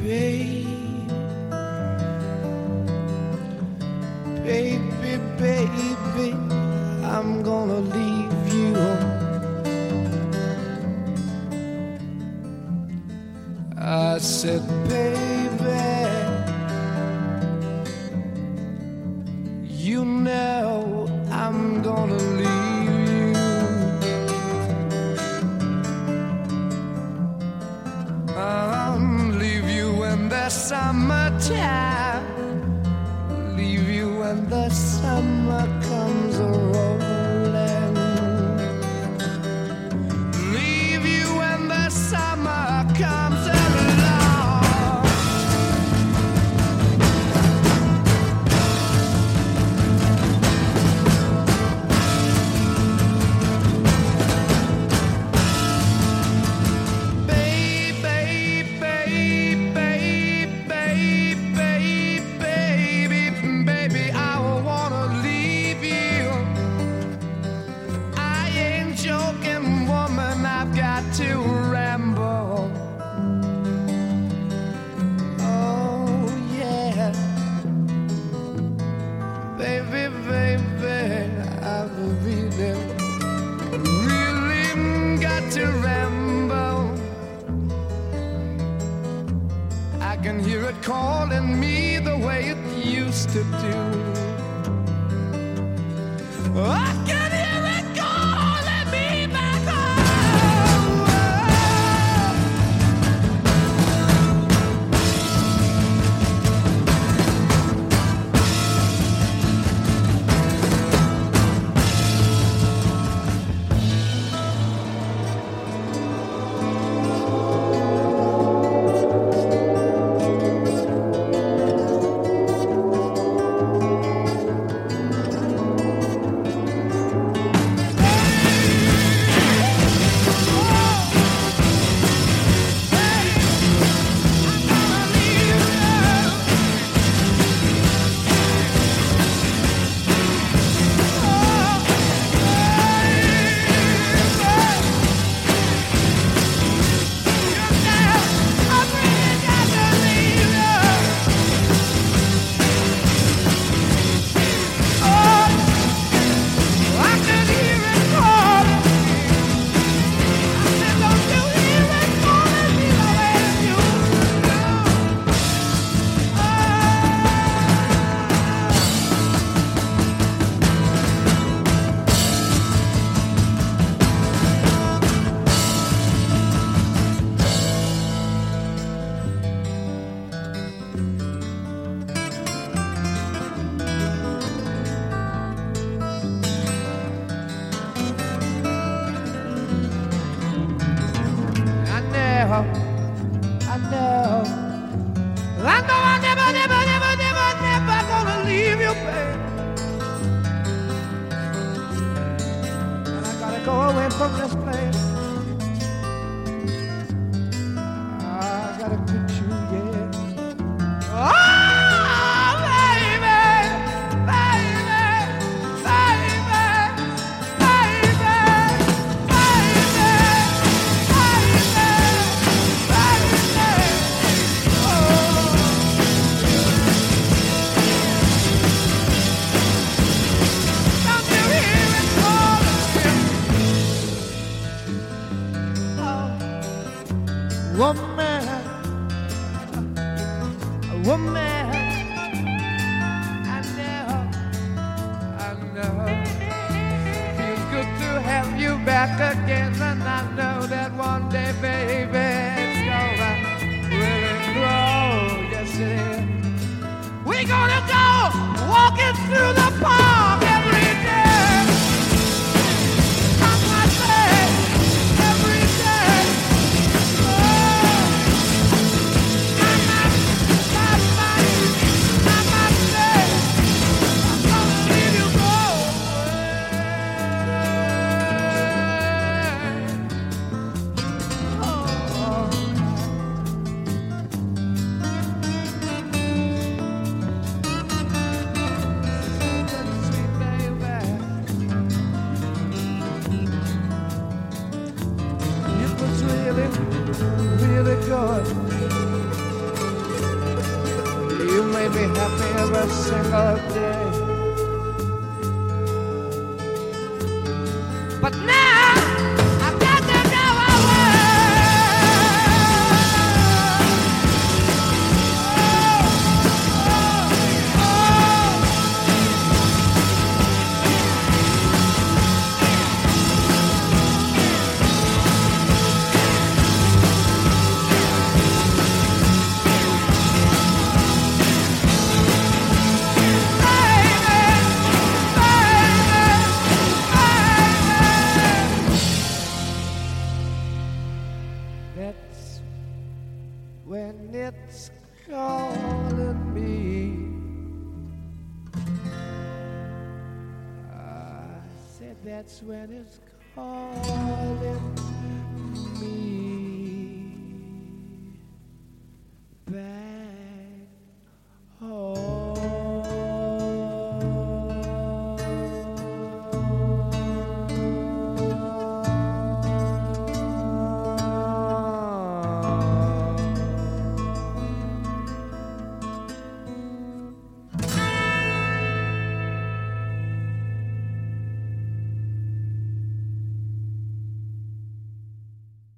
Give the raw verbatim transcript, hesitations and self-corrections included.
Baby, baby, I'm gonna leave you. I said, baby, you know I'm gonna leave you. I'll leave you in the summertime, leave you when the summer comes a-rolling, leave you when the summer comes along. To ramble, oh yeah, baby, baby, I've really, really got to ramble. I can hear it calling me the way it used to do. I can hear it calling me back home. I know, I know I never, never, never, never, never gonna leave you, babe. And I gotta go away from this place. I gotta quit you, yeah. Oh, baby, baby, baby, baby, woman, woman, I know, I know. Feels good to have you back again, and I know that one day, baby, it's gonna really grow. Yes, it is. We're gonna go walking through the park every day. I must say, every day. made me happy every single day. But now I've got to go away. When it's calling me, I said that's when it's calling